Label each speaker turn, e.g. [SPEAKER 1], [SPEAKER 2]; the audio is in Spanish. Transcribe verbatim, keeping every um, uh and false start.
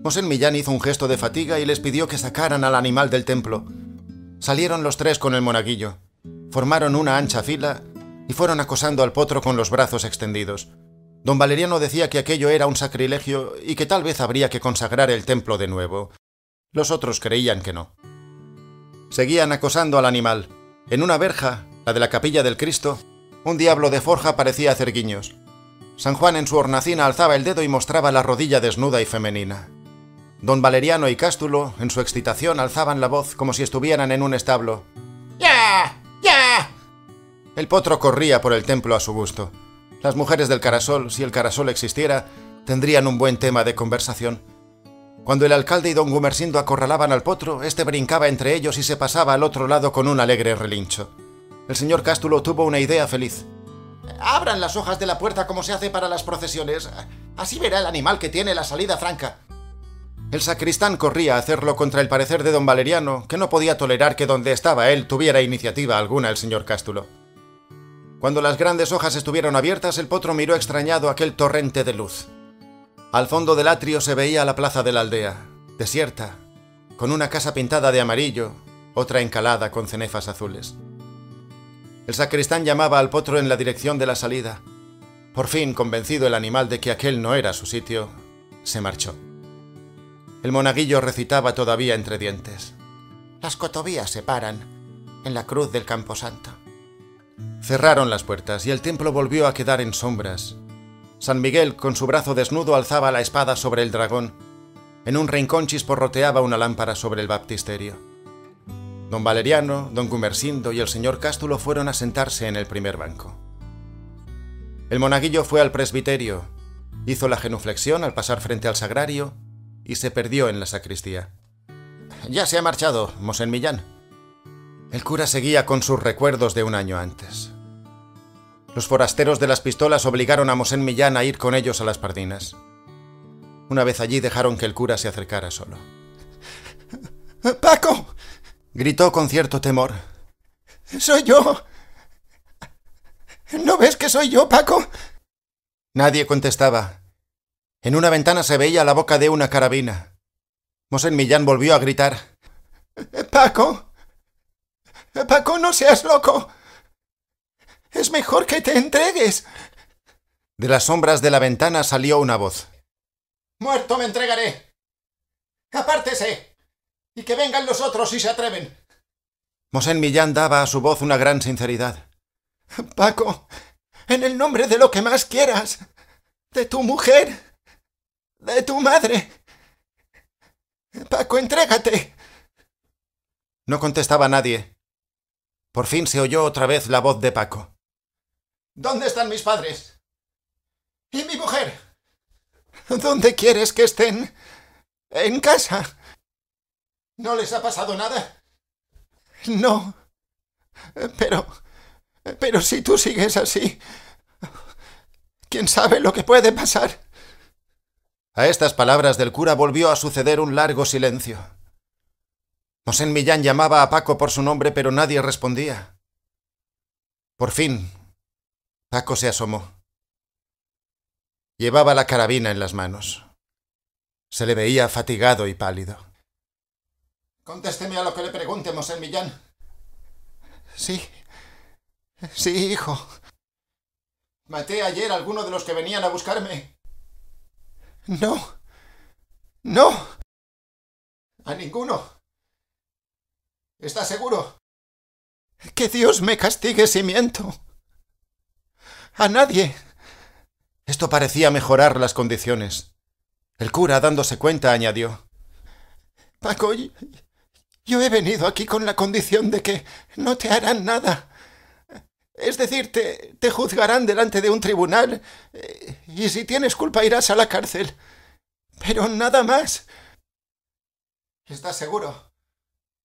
[SPEAKER 1] Mosén Millán hizo un gesto de fatiga y les pidió que sacaran al animal del templo. Salieron los tres con el monaguillo, formaron una ancha fila y fueron acosando al potro con los brazos extendidos. Don Valeriano decía que aquello era un sacrilegio y que tal vez habría que consagrar el templo de nuevo. Los otros creían que no. Seguían acosando al animal. En una verja, la de la capilla del Cristo, un diablo de forja parecía hacer guiños. San Juan en su hornacina alzaba el dedo y mostraba la rodilla desnuda y femenina. Don Valeriano y Cástulo, en su excitación, alzaban la voz como si estuvieran en un establo. ¡Ya! ¡Ya! El potro corría por el templo a su gusto. Las mujeres del Carasol, si el Carasol existiera, tendrían un buen tema de conversación. Cuando el alcalde y don Gumersindo acorralaban al potro, este brincaba entre ellos y se pasaba al otro lado con un alegre relincho. El señor Cástulo tuvo una idea feliz. «Abran las hojas de la puerta como se hace para las procesiones. Así verá el animal que tiene la salida franca». El sacristán corría a hacerlo contra el parecer de don Valeriano, que no podía tolerar que donde estaba él tuviera iniciativa alguna el señor Cástulo. Cuando las grandes hojas estuvieron abiertas, el potro miró extrañado aquel torrente de luz. Al fondo del atrio se veía la plaza de la aldea, desierta, con una casa pintada de amarillo, otra encalada con cenefas azules. El sacristán llamaba al potro en la dirección de la salida. Por fin, convencido el animal de que aquel no era su sitio, se marchó. El monaguillo recitaba todavía entre dientes. «Las cotovías se paran en la cruz del Camposanto». Cerraron las puertas y el templo volvió a quedar en sombras. San Miguel, con su brazo desnudo, alzaba la espada sobre el dragón. En un rincón chisporroteaba una lámpara sobre el baptisterio. Don Valeriano, don Gumersindo y el señor Cástulo fueron a sentarse en el primer banco. El monaguillo fue al presbiterio, hizo la genuflexión al pasar frente al sagrario y se perdió en la sacristía. «Ya se ha marchado, Mosén Millán». El cura seguía con sus recuerdos de un año antes. Los forasteros de las pistolas obligaron a Mosén Millán a ir con ellos a las Pardinas. Una vez allí dejaron que el cura se acercara solo. «¡Paco!», gritó con cierto temor. «¡Soy yo! ¿No ves que soy yo, Paco?». Nadie contestaba. En una ventana se veía la boca de una carabina. Mosén Millán volvió a gritar. «¡Paco! ¡Paco, no seas loco! ¡Es mejor que te entregues!». De las sombras de la ventana salió una voz. «Muerto me entregaré. ¡Apártese! Y que vengan los otros si se atreven». Mosén Millán daba a su voz una gran sinceridad. «Paco, en el nombre de lo que más quieras, de tu mujer, de tu madre. Paco, entrégate». No contestaba nadie. Por fin se oyó otra vez la voz de Paco. «¿Dónde están mis padres? ¿Y mi mujer? ¿Dónde quieres que estén? En casa». «¿No les ha pasado nada?». «No. Pero... pero si tú sigues así, ¿quién sabe lo que puede pasar?». A estas palabras del cura volvió a suceder un largo silencio. Mosén Millán llamaba a Paco por su nombre, pero nadie respondía. Por fin, Paco se asomó. Llevaba la carabina en las manos. Se le veía fatigado y pálido. «Contésteme a lo que le pregunte, Mosén Millán». «Sí, sí, hijo». «¿Maté ayer a alguno de los que venían a buscarme?». «No, no». «¿A ninguno? ¿Estás seguro?». «Que Dios me castigue si miento». «A nadie». Esto parecía mejorar las condiciones. El cura, dándose cuenta, añadió. «Paco, yo he venido aquí con la condición de que no te harán nada. Es decir, te, te juzgarán delante de un tribunal y si tienes culpa irás a la cárcel. Pero nada más». «¿Estás seguro?».